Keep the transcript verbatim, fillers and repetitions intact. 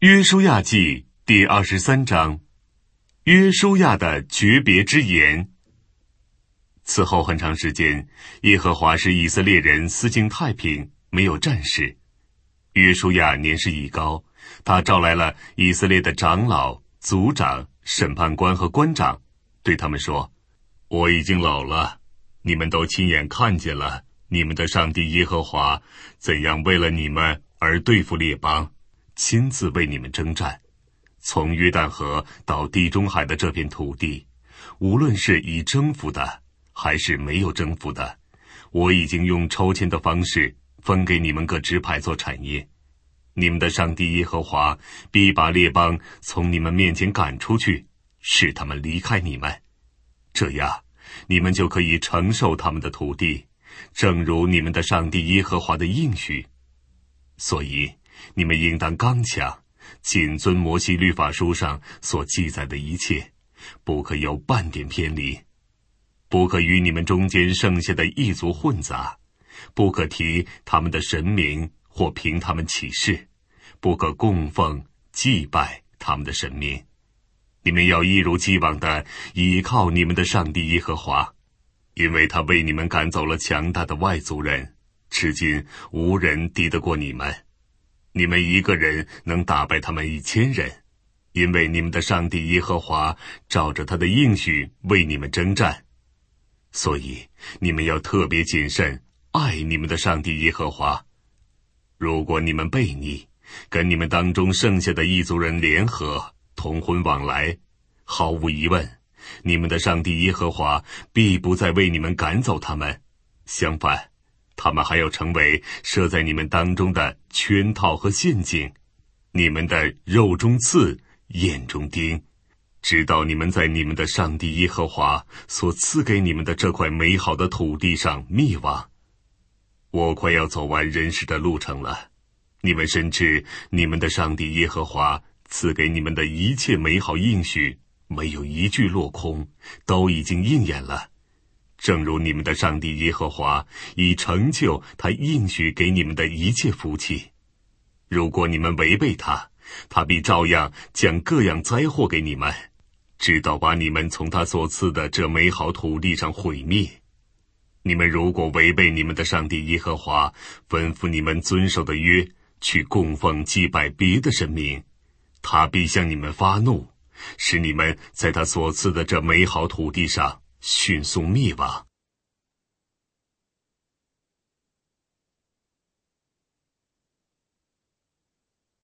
约书亚记第二十三章，约书亚的诀别之言。此后很长时间，耶和华使以色列人四境太平，没有战事。约书亚年事已高，他召来了以色列的长老、族长、审判官和官长，对他们说：我已经老了，你们都亲眼看见了你们的上帝耶和华怎样为了你们而对付列邦，亲自为你们征战。从约旦河到地中海的这片土地，无论是已征服的还是没有征服的，我已经用抽签的方式分给你们各支派做产业。你们的上帝耶和华必把列邦从你们面前赶出去，使他们离开你们，这样你们就可以承受他们的土地，正如你们的上帝耶和华的应许。所以你们应当刚强，谨遵摩西律法书上所记载的一切，不可有半点偏离，不可与你们中间剩下的异族混杂，不可提他们的神明或凭他们起誓，不可供奉祭拜他们的神明。你们要一如既往地倚靠你们的上帝耶和华，因为他为你们赶走了强大的外族人，至今无人敌得过你们。你们一个人能打败他们一千人，因为你们的上帝耶和华照着他的应许为你们征战。所以你们要特别谨慎，爱你们的上帝耶和华。如果你们悖逆，跟你们当中剩下的异族人联合，通婚往来，毫无疑问，你们的上帝耶和华必不再为你们赶走他们，相反，他们还要成为设在你们当中的圈套和陷阱，你们的肉中刺，眼中钉，直到你们在你们的上帝耶和华所赐给你们的这块美好的土地上灭亡。我快要走完人世的路程了，你们深知你们的上帝耶和华赐给你们的一切美好应许，没有一句落空，都已经应验了。正如你们的上帝耶和华已成就他应许给你们的一切福气。如果你们违背他，他必照样将各样灾祸给你们，直到把你们从他所赐的这美好土地上毁灭。你们如果违背你们的上帝耶和华吩咐你们遵守的约，去供奉祭拜别的神明，他必向你们发怒，使你们在他所赐的这美好土地上迅速灭亡。